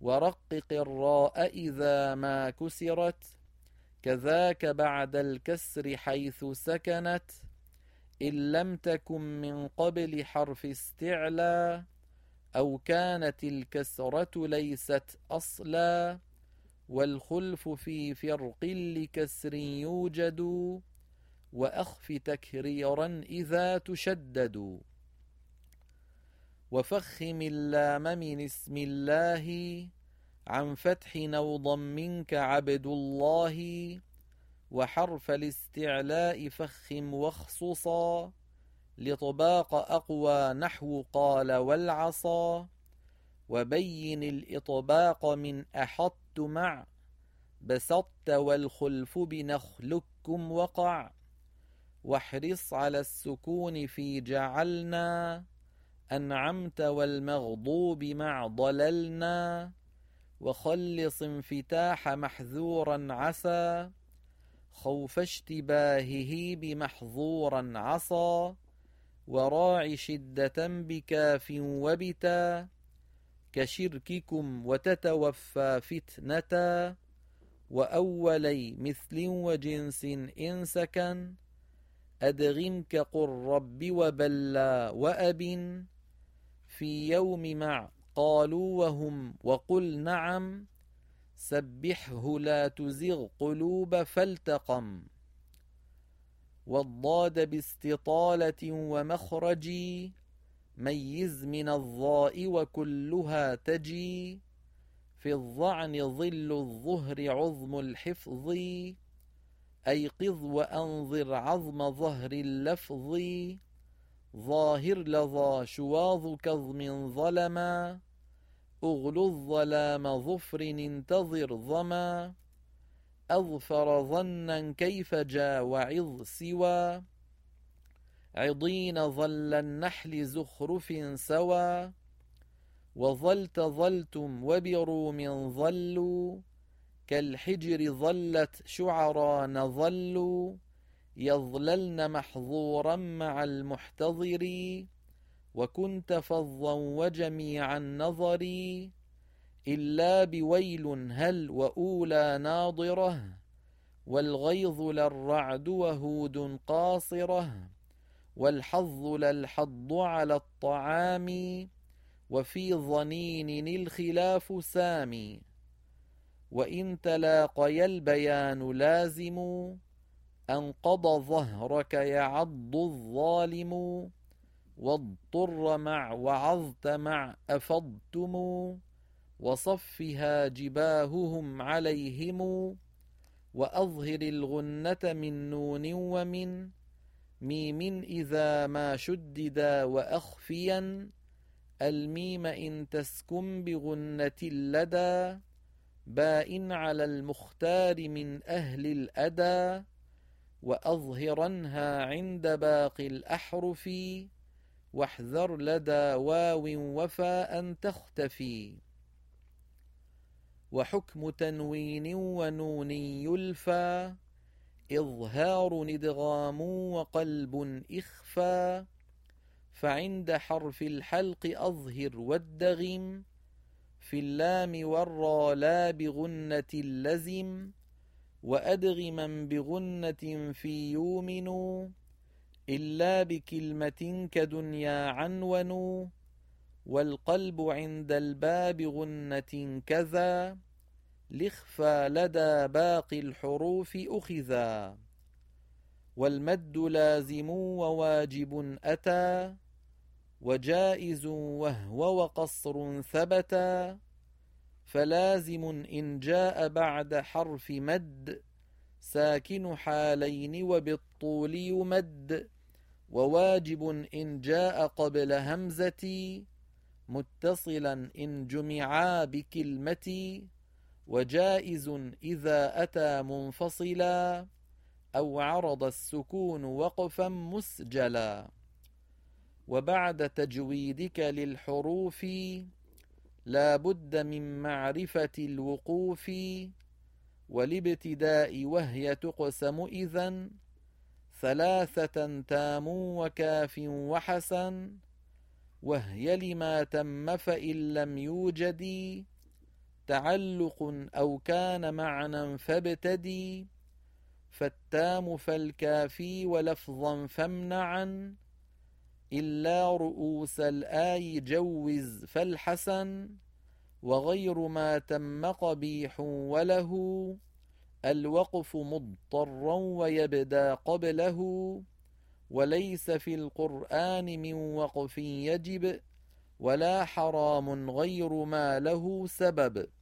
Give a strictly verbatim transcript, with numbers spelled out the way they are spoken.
ورقق الراء إذا ما كسرت، كذاك بعد الكسر حيث سكنت، إن لم تكن من قبل حرف استعلى، أو كانت الكسرة ليست أصلا، والخلف في فرق لكسر يوجد، وأخف تكريرا إذا تشدد. وفخم اللام من اسم الله، عن فتح أو ضم كعبد الله، وحرف الاستعلاء فخم واخصصا، لطباق أقوى نحو قال والعصا، وبين الإطباق من أحط مع، بسطت والخلف بنخلكم وقع، واحرص على السكون في جعلنا، أنعمت والمغضوب مع ضللنا، وخلص انفتاح محذورا عسى، خوف اشتباهه بمحظورا عصى، وراع شدة بكاف وبتا، كشرككم وتتوفى فتنة، وأولي مثل وجنس إن سكن، أدغم كقل رب وبلى وأب، في يوم مع قالوا وهم وقل نعم، سبحه لا تزغ قلوب فالتقم. والضاد باستطالة ومخرج، ميز من الضاء وكلها تجي، في الظعن ظل الظهر عظم الحفظ، أيقظ وأنظر عظم ظهر اللفظ، ظاهر لظى شواظ كظم ظلما، أغلو الظلام ظفر انتظر ظما، أظفر ظنا كيف جا وعظ سوى، عضين ظل النحل زخرف سوى، وظلت ظلتم وبروم ظلوا، كالحجر ظلت شعران ظلوا، يظللن محظورا مع المحتضر، وكنت فظا وجميع النظر، إلا بويل هل وأولى ناظرة، والغيظ للرعد وهود قاصرة، والحظ للحض على الطعام، وفي ظنين الخلاف سامي، وإن تلاقي البيان لازم، أنقض ظهرك يعض الظالم، واضطر مع وعظت مع أفضتم، وصفها جباههم عليهم، وأظهر الغنة من نون ومن ميم إذا ما شددا، وأخفيا الميم إن تسكن بغنة لدى، باء على المختار من أهل الأدى، وأظهرنها عند باقي الأحرف، واحذر لدى واو وفاء تختفي. وحكم تنوين ونون يلفى، إظهار ندغام وقلب إخفى، فعند حرف الحلق أظهر والدغم، في اللام والرا لا بغنة اللزم، وأدغما بغنة في يومن، إلا بكلمة كدنيا عنون، والقلب عند الباب غنة كذا، لإخفى لدى باقي الحروف أخذا، والمد لازم وواجب أتى، وجائز وهو وقصر ثبتا، فلازم إن جاء بعد حرف مد، ساكن حالين وبالطول يمد، وواجب إن جاء قبل همزتي، متصلا إن جمعا بكلمتي، وجائز إذا أتى منفصلا، أو عرض السكون وقفا مسجلا. وبعد تجويدك للحروف، لا بد من معرفة الوقوف، والابتداء وهي تقسم إذن، ثلاثة تام وكاف وحسن، وهي لما تم فإن لم يوجد، تعلق أو كان معنى فابتدي، فالتام فالكافي ولفظا فامنعا، إلا رؤوس الآي جوز فالحسن، وغير ما تم قبيح وله الوقف مضطرا ويبدأ قبله، وليس في القرآن من وقف يجب، ولا حرام غير ما له سبب.